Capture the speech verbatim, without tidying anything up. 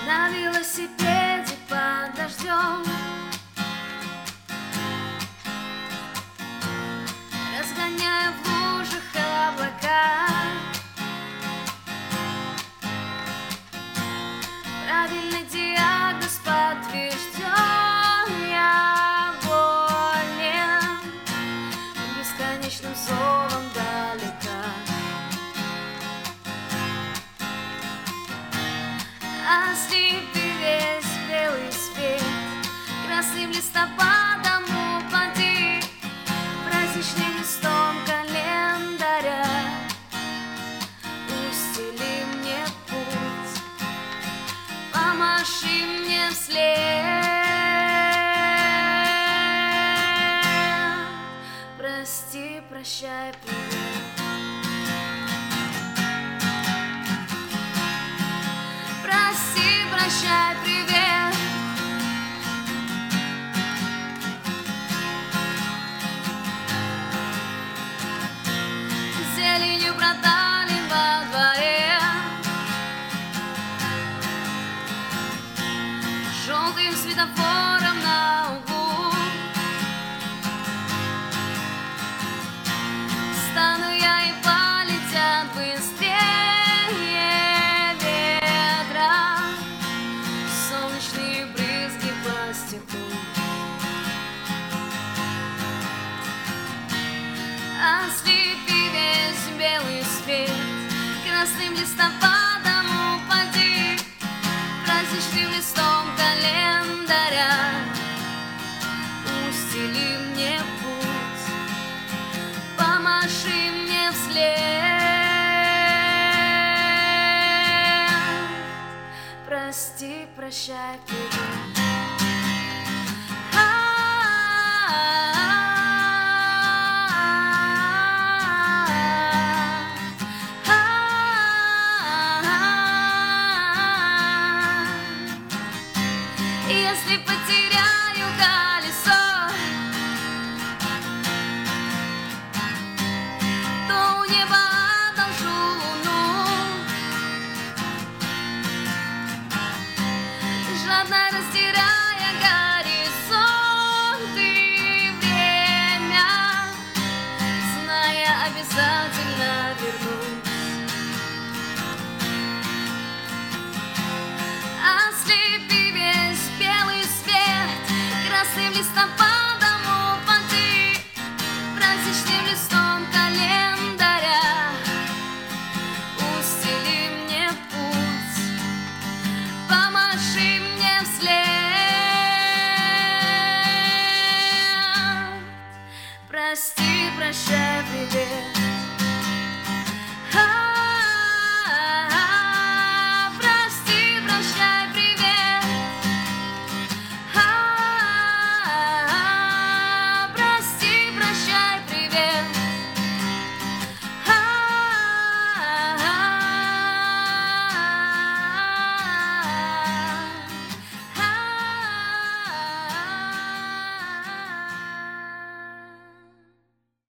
На велосипеде под дождем разгоняя в лужах облака. Правильный диагноз подтвержден. Я болен бесконечным зовом далека. Ослепи весь белый свет красным листопадом упади, праздничным листом календаря устели мне путь, помаши мне вслед. Прости, прощай, привет. Прости, прощай, привет. Зеленью продали во дворе, желтым светофором на углу. Стану я и полетят быстрее ветра солнечные брызги по стеклу. Ослепи весь белый свет красным листопадом упади, праздничным листом календаря устели мне путь, помаши мне вслед. Прости, прощай, привет. Если потеряю колесо, то у неба одолжу луну, жадно растирая горизонт и время, зная, обязательно вернусь. Ослепи весь белый свет красным листопадом упади, праздничным листом календаря устели мне путь, помаши мне вслед. Прости, прощай, привет.